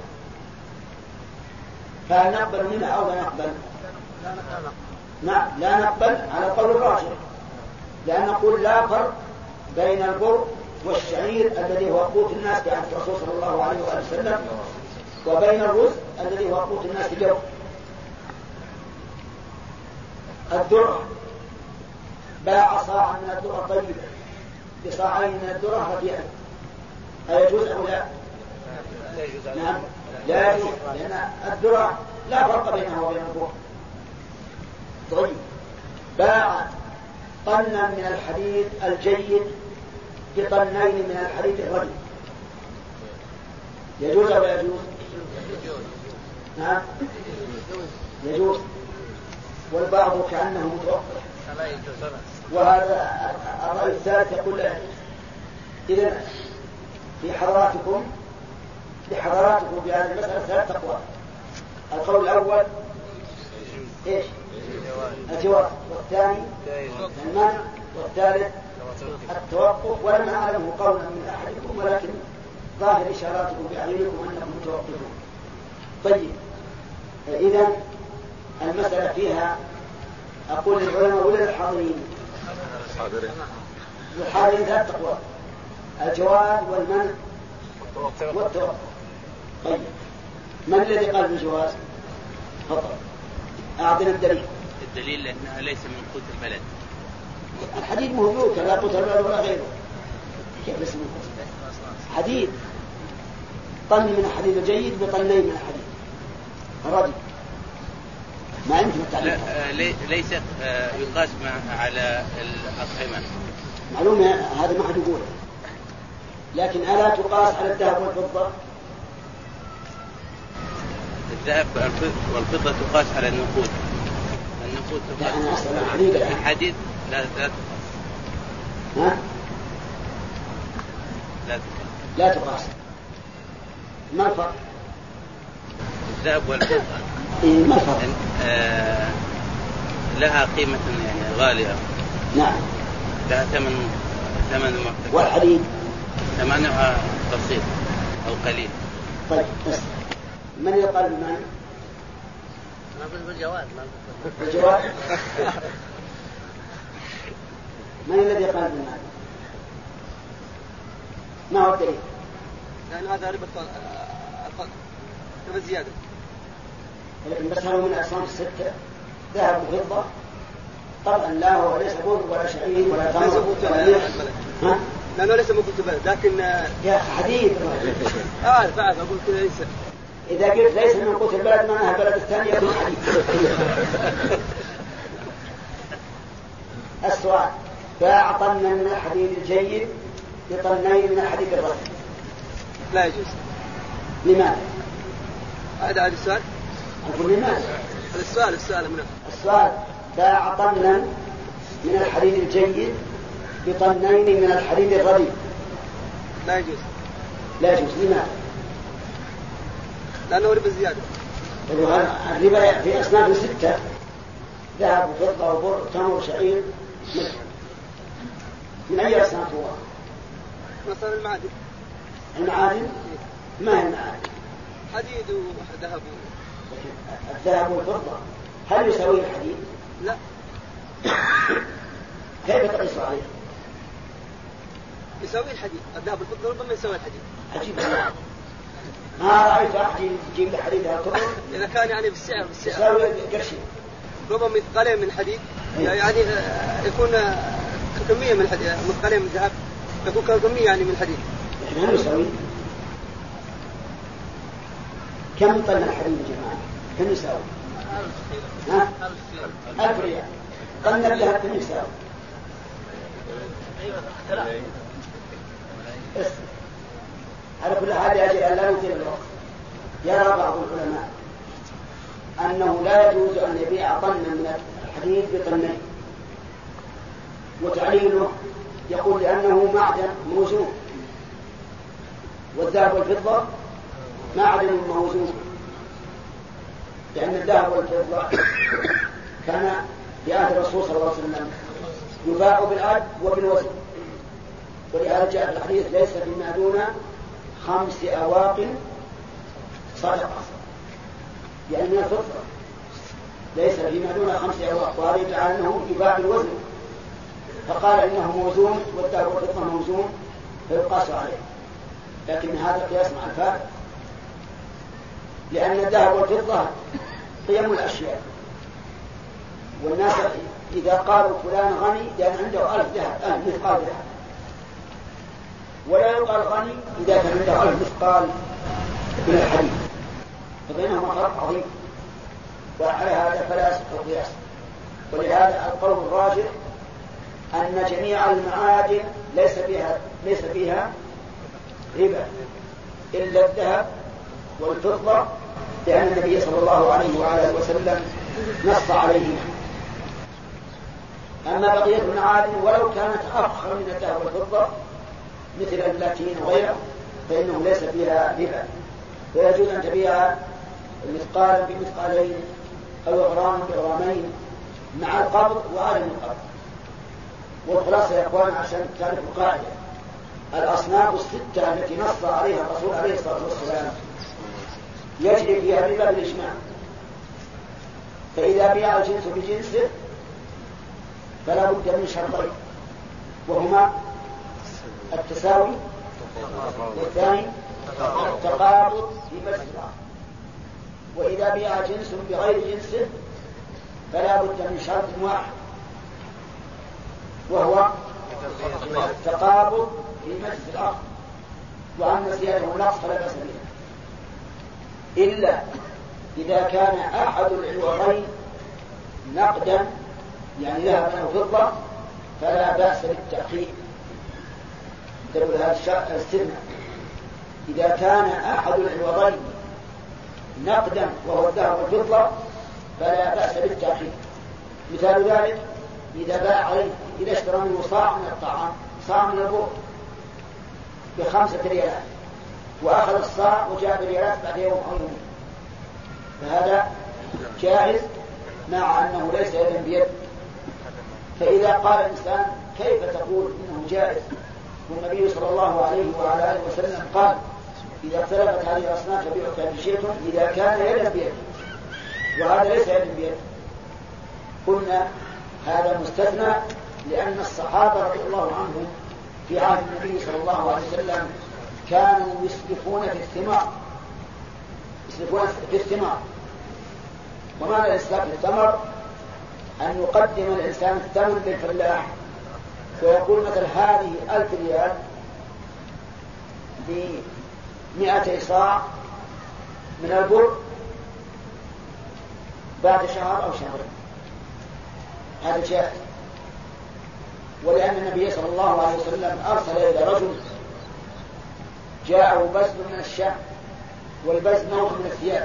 فهل نقبل منها أو لا نقبل؟ نعم لا نقبل على قول الراجح، لأن نقول لا فرق بين البر والشعير الذي هو قوت الناس بعهد الرسول صلى الله عليه وسلم وبين الرز الذي هو قوت الناس اليوم. الذرة باع صاعا من الذرة طيبة بصاعين من الذرة رديئة، أيجوز أو لا؟ نعم لا يجوز، لأن الذرة لا فرق بينها وبين البر. طيب باع طنا من الحديد الجيد بطنين من الحديد الرديء، يجوز أو لا يجوز؟ نعم يجوز، والبعض كأنه متوقف. وهذا الرأي الثالث يقول لا. إذن في حضراتكم في حضراتكم بهذه المسألة ثلاث أقوال. القول الأول إيش؟ الجواز، والثاني المنع، والثالث التوقف. ولم أعلمه قولا من أحدكم، ولكن ظاهر إشاراتكم بأعينكم أنكم متوقفون. طيب إذن المسألة فيها أقول للعلماء ولا الحاضرين؟ الحاضرين ثلاث أقوال: الجواز والمنع والتوقف. طيب من الذي قال بالجواز؟ فضل أعطنا الدليل. الدليل لأنها ليس من قوت البلد. الحديد موجود لا قوت البلد ولا غيره. كيف اسمه؟ حديد، طن من الحديد الجيد بطنين من الحديد الرديء. ما يمكن التعليق. لا ليس يقاس على الأطعمة. معلومة هذا ما حد يقوله، لكن ألا تقاس على الذهب والفضة؟ الذهب والفضة تقاس على النقود. النقود تقاس على الحديد. لا لا تقاس. ها؟ لا تقاس. لا تقاس. ما الفرق؟ الذهب والفضة إيه ما الفرق؟ آه لها قيمة يعني غالية. نعم. لها ثمن ثمن محتفظ. والحديد ثمنها بسيط أو قليل. طيب بس من يقال بالمعنى؟ ما أقول بالجواز. بالجواز. من الذي يقال بالمعنى؟ ما هو الدليل؟ لأن هذا ربا الفضل ربا زيادة. ولكن بس هو من الأصناف الستة ذهب وفضة طبعا لا هو ليس بر ولا شعير ولا تمر ولا ملح. ها؟ لأنه ليس من قوت البلد، لكن يا حديد. آه فعلا أقول كذا ليس. إذا قلت ليس من قوت البلد معناها البلد الثانية يكون حديد. السؤال: باع طنا من الحديد الجيد بطنين من الحديد الرديء، لا يجوز. لماذا؟ هذا هذا السؤال. أقول لماذا؟ السؤال السؤال منه. السؤال: باع طنا من الحديد الجيد بطنين من الحديد الرديء لا يجوز. لا يجوز. لماذا؟ لأنه ربا زيادة. الربا في أصناف ستة: ذهب وفضة وبر تمر شعير. من أي أصناف هو؟ مثلا المعادن. المعادن؟ ما هي المعادن؟ حديد وذهب. الذهب والفضة هل يساوي الحديد؟ لا. كيف تقيس عليه؟ يساوي الحديد. الذهب والفضة ربما يساوي الحديد. عجيب. ما رأيت أحد يجيب الحديد هكذا. إذا كان يعني بالسعر بالسعر يساوي قرشين. ربما مثقالين من حديد يعني يكون كمية من الحديد، مثقالين من الذهب يكون كمية يعني من الحديد. ما يساوي؟ كم طن الحديد يا جماعة؟ كم يساوي؟ ها؟ ألف ريال. طن الذهب كم يساوي؟ على كل حال يجب أن لا نطيل الوقت. يرى بعض العلماء أنه لا يجوز أن يبيع طنا من الحديد بطنين، وتعليله يقول لأنه معدن موزون، والذهب والفضة معدن موزون، لأن الذهب والفضة كان في عهد الرسول صلى الله عليه وسلم يباع بالعد وبالوزن، ولهذا جاء الحديث: ليس فيما دون خمس أواق صدقة، يعني من الفضة، ليس فيما دون خمس أواق، وهذا يدعى أنه يباع بالوزن، فقال إنه موزون والذهب والفضة موزون فيقاس عليه، لكن هذا قياس مع الفارق، لأن الذهب والفضة قيم الأشياء، والناس إذا قالوا فلان غني لأن عنده ألف ذهب ألف مثقال ذهب، ولا يقال غني إذا كان عنده ألف مثقال من الحديد، فبينهما فرق عظيم، وعلى هذا فلا يصح القياس. ولهذا القول الراجح أن جميع المعادن ليس فيها ليس فيها ربا إلا الذهب والفضة، لأن النبي صلى الله عليه وآله وسلم نص عليهما. أما بقية المعادن ولو كانت أفخر من الذهب والفضة مثل البلاتين وغيره فإنه ليس فيها ربا، ويجوز أن تبيع مثقالا بمثقالين أو غرام بغرامين مع القبض وعدم القبض. والخلاصة يا أخوان عشان تعرفوا قاعدة: الأصناف الستة التي نص عليها الرسول عليه الصلاة والسلام يجري فيها الربا بالإجماع، فإذا بيع الجنس بجنسه فلا بد من شرطين، وهما التساوي، والثاني التقابض في مجلس الآخر. وإذا بيع جنس بغير جنسه فلا بد من شرط واحد، وهو التقابض في مجلس الآخر، وأما زيادة ونقص فلا بأس بها، إلا إذا كان أحد العوضين نقدا يعني ذهبا أو فضة فلا بأس بالتأخير. تقول هذا الاستثناء: إذا كان أحد العوضين نقدا وهو الذهب والفضة فلا بأس بالتأخير. مثال ذلك: إذا باع عليه إذا اشترى منه صاع من الطعام، صاع من البر بخمسة ريالات، وأخذ الصاع وجاء بريالات بعد يوم أو يومين، فهذا جائز مع أنه ليس يدا بيد. فإذا قال الإنسان: كيف تقول إنه جائز والنبي صلى الله عليه وعلى آله وسلم قال: إذا اختلفت هذه الأصناف فبيعوا فبشيتم إذا كان يدا بيد، وهذا ليس يدا بيد، قلنا هذا مستثنى، لأن الصحابة رضي الله عنهم في عهد النبي صلى الله عليه وسلم كانوا يسلفون في الثمار، يسلفون في الثمار. ومعنى الإسلاف في الثمر أن يقدم الإنسان الثمن للفلاح ويقول مثل هذه ألف ريال بمئتي صاع من البر بعد شهر أو شهرين، هذا جائز. ولأن النبي صلى الله عليه وسلم أرسل إلى رجل جاءه بزن من الشام، والبزن نوع من الثياب،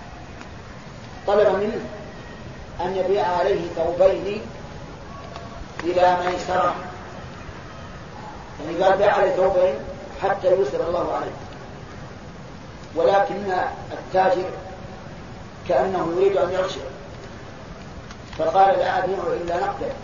فطلب منه أن يبيع عليه ثوبين إلى ميسرة، يعني قال بيع عليه ثوبين حتى يسر الله عليه. ولكن التاجر كأنه يريد أن يرشد فقال لا أبيع إلا نقدا،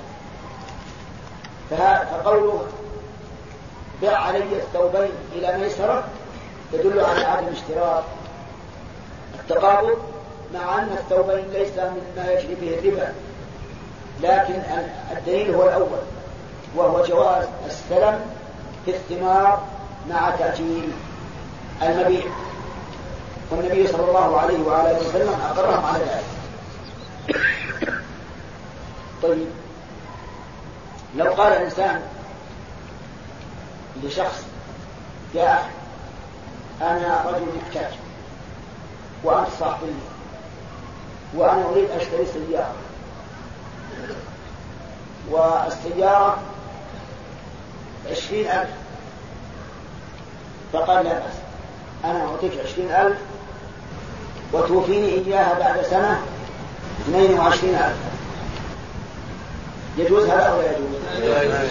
فقوله بيع علي الثوبين إلى ميسرة يدل على عدم اشتراط التقابض، مع أن الثوبين ليس مما يجري به الربا، لكن الدليل هو الأول وهو جواز السلم في الثمار مع تأجيل المبيع، والنبي صلى الله عليه وعلى وسلم أقرهم على ذلك. طيب لو قال الإنسان لشخص يا أخي أنا رجل محتاج وأنت صاحبي وأنا أريد أشتري سيارة، والسيارة عشرين ألف، فقال لا بأس أنا أعطيك عشرين ألف وتوفيني إياها بعد سنة اثنين وعشرين ألف، يجوز هذا أو لا يجوز؟ لا يجوز.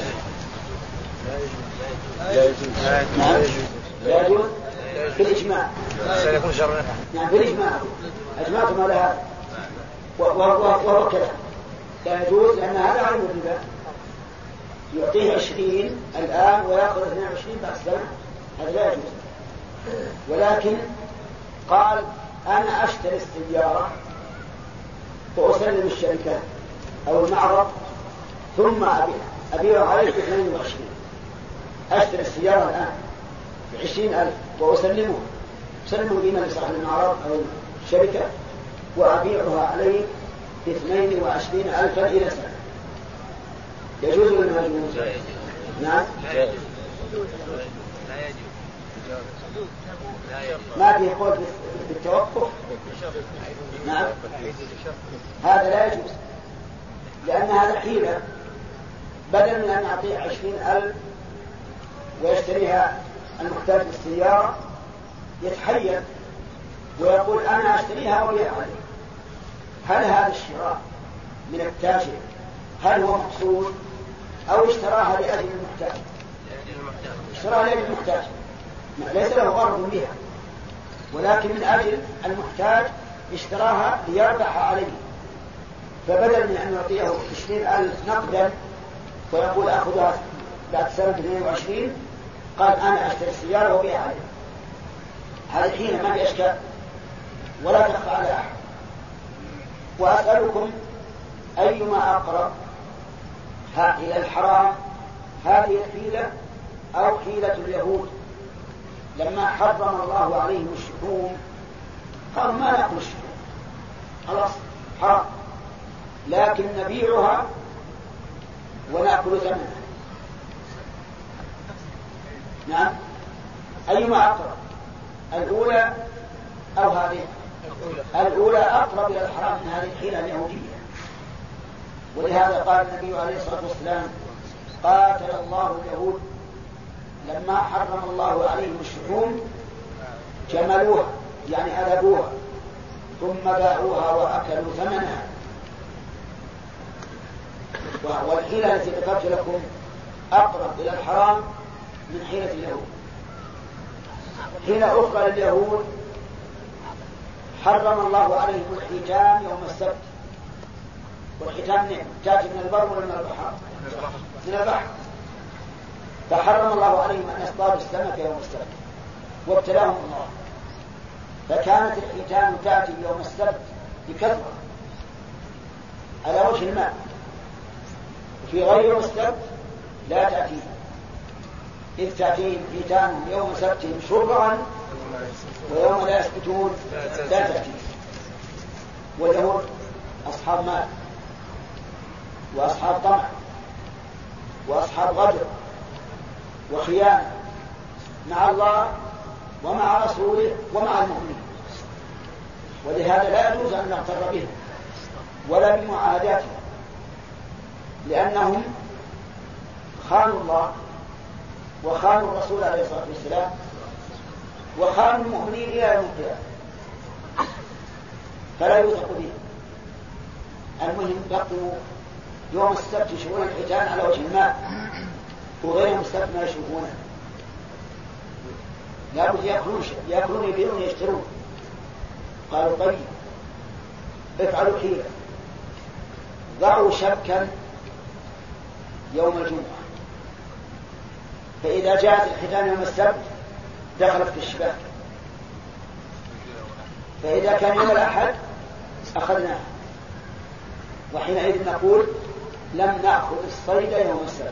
لا يجوز. نعم لا يجوز بالإجماع. سيكون شرعا. نعم بالإجماع أجمعتم على هذا وهو كذا لا يجوز، لأن هذا عين الربا، يعطيه عشرين الآن ويأخذ اثنين وعشرين بعد سنة، هذا لا يجوز. ولكن قال أنا أشتري السيارة فأسلم الشركة أو المعرض ثم أبيع عليك اثنين وعشرين، أشتري السيارة الآن بعشرين ألف وأسلمه سلمه قيمة لصاحب المعرض أو الشركة وأبيعها عليه باثنين وعشرين ألفا إلى سنة، يجوز ولا ما يجوز؟ نعم ما في قول بالتوقف. نعم هذا لا يجوز، لأن هذا حيلة، بدل من أن أعطيه عشرين ألف ويشتريها المحتاج للسيارة يتحيل ويقول أنا أشتريها وبيع عليه. هل هذا الشراء من التاجر هل هو مقصود أو اشتراها لأجل المحتاج؟ اشتراها لأجل المحتاج ليس له غرض بها، ولكن من أجل المحتاج اشتراها ليربح عليه، فبدل من أن يعطيه عشرين ألف نقدا ويقول أخذها بعد سنة اثنين وعشرين قال أنا أشتري السيارة وبيع عليه. هذا حين ما في أشكال ولا تخفى على أحد. وأسألكم أيما أقرب إلى الحرام، هذه الحيلة أو حيلة اليهود لما حرم الله عليهم الشحوم قالوا ما نأكل الشحوم خلاص حرام، لكن نبيعها ونأكل ثمنها. نعم أيما أقرب الأولى أو هذه؟ الأولى أقرب إلى الحرام من هذه الحيلة اليهودية، ولهذا قال النبي عليه الصلاة والسلام قاتل الله اليهود لما حرم الله عليهم الشحوم جملوها يعني أذبوها ثم باعوها وأكلوا ثمنها. والحيلة التي ذكرت لكم أقرب إلى الحرام من حيلة اليهود. حيلة أخرى لليهود حرم الله عليهم الحيتان يوم السبت، والحيتان تأتي من البر ولا من البحر؟ من البحر. فحرم الله عليهم أن يصطادوا السمك يوم السبت وابتلاهم الله، فكانت الحيتان تأتي يوم السبت بكثرة على وجه الماء، وفي غير يوم السبت لا تأتي، إذ تأتيهم حيتان يوم سبتهم شرعا ويوم لا يسبتون لا تأتي. واليهود أصحاب مال وأصحاب طمع وأصحاب غدر وخيانة مع الله ومع رسوله ومع المؤمنين، ولهذا لا يجوز أن نغتر بهم ولا بمعاهداتهم، لأنهم خانوا الله وخانوا الرسول عليه الصلاة والسلام وخانوا المؤمنين إلى يوم القيامة، فلا يوثق بهم. المهم بقوا يوم السبت يشوفون الحيتان على وجه الماء وغيرهم السبت ما يشوفونه، لابد يأكلون يأكلون يبيعون يشترون. قالوا طيب افعلوا حيلة، ضعوا شبكا يوم الجمعة، فإذا جاءت الحيتان يوم السبت دخلت في الشباك، فإذا كان يوم الأحد أخذناها، وحينئذ نقول لم نأخذ الصيد يوم السبت.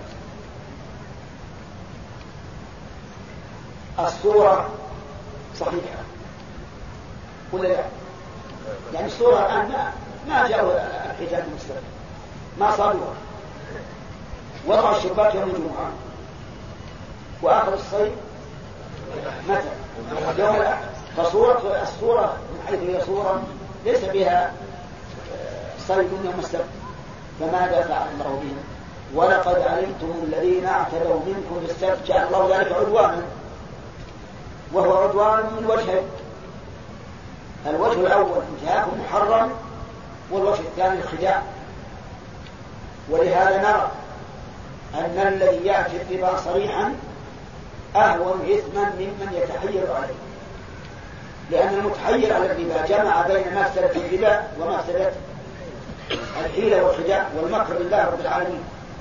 الصورة صحيحة ولا لا؟ يعني الصورة الآن ما, ما جاءوا الحيتان يوم السبت، ما صادوها، وضعوا الشباك يوم الجمعة وآخذ الصيد متى؟ يوم الأحد. فصورة الصورة من حيث هي صورة ليس بها صيد يوم السبت، فماذا فعل الله بهم؟ ولقد علمتم الذين اعتدوا منكم في السبت جعل الله ذلك عدوانا، وهو عدوان من وجهين: الوجه الأول انتهاك محرم، والوجه الثاني الخداع. ولهذا نرى أن الذي يأتي الربا صريحا أهون إثما ممن يتحير عليه، لأن المتحير على الربا جمع بين مفسدة الربا ومفسدة الحيلة والخداع والمكر بالله رب العالمين.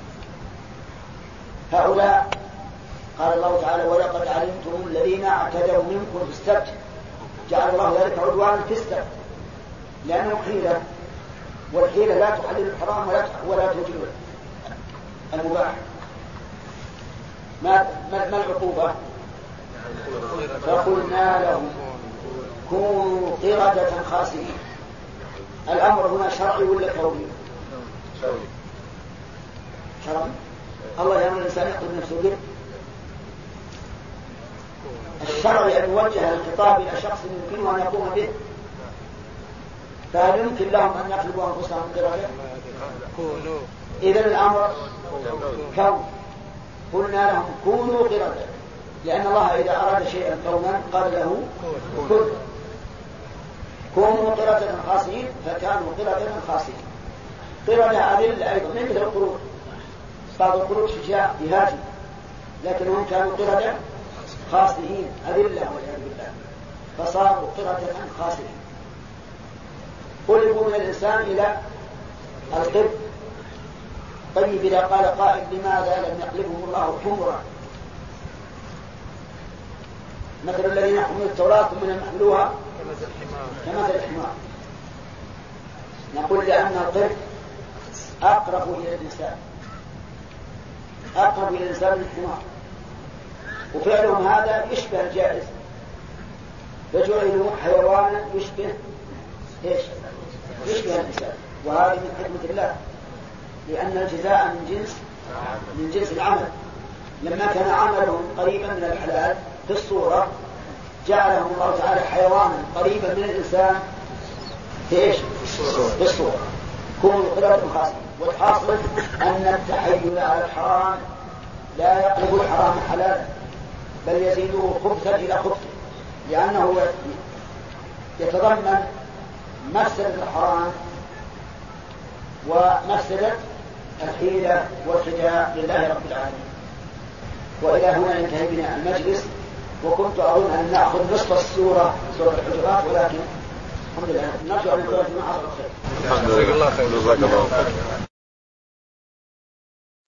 هؤلاء قال الله تعالى: ولقد علمتم الذين اعتدوا منكم في السبت جعل الله ذلك عدوانا في السبت، لأنه حيلة، والحيلة لا تحلل الحرام ولا ولا توجب المباح. ما ما العقوبة؟ فقلنا لهم كونوا قردة خاسئين. الأمر هنا شرعي ولا كوني؟ شرعي. الله يأمر الإنسان يقتل نفسه به. الشرع أن يوجه الخطاب إلى شخص يمكنه أن يقوم به، فهل يمكن لهم أن يقلبوا أنفسهم قردة؟ إذن الأمر كون. قلنا لهم كونوا قردة، لأن الله إذا أراد شيئا كونا قال له كن. كونوا قردة خاسئين، فكانوا قردة خاسئين. قردة أذلة أيضا مثل القرود، بعض القرود شجاع بهاجم، لكنهم كانوا قردة خاسئين أذلة والعياذ بالله، فصاروا قردة خاسئين. قلبوا من الإنسان إلى القرد. طيب إذا قال قائل لماذا لم يقلبهم الله حمرا مثل الذين يحملون التوراة ثم لم يحملوها كمثل الحمار؟ نقول لأن القرد أقرب إلى الإنسان، أقرب إلى الإنسان من الحمار، وفعلهم هذا يشبه الجائز، فجعلوا حيوانا يشبه إيش؟ يشبه الإنسان. وهذه من حكمة الله، لأن الجزاء من جنس من جنس العمل. لما كان عملهم قريبا من الحلال في الصورة جعلهم الله تعالى حيوانا قريبا من الإنسان في إيش؟ في الصورة. كونوا قردة خاسئين. والحاصل أن التحيل على الحرام لا يقلب الحرام حلالا، بل يزيده خبثا إلى خبثه، لأنه يتضمن مفسدة الحرام ومفسدة الحيلة والخداع لله رب العالمين. وإلى هنا ينتهي بنا المجلس، وكنت أظن أن نأخذ نصف السورة سورة الحجرات، ولكن الحمد لله نرجو أن نكون في معرض الخير. الحمد لله.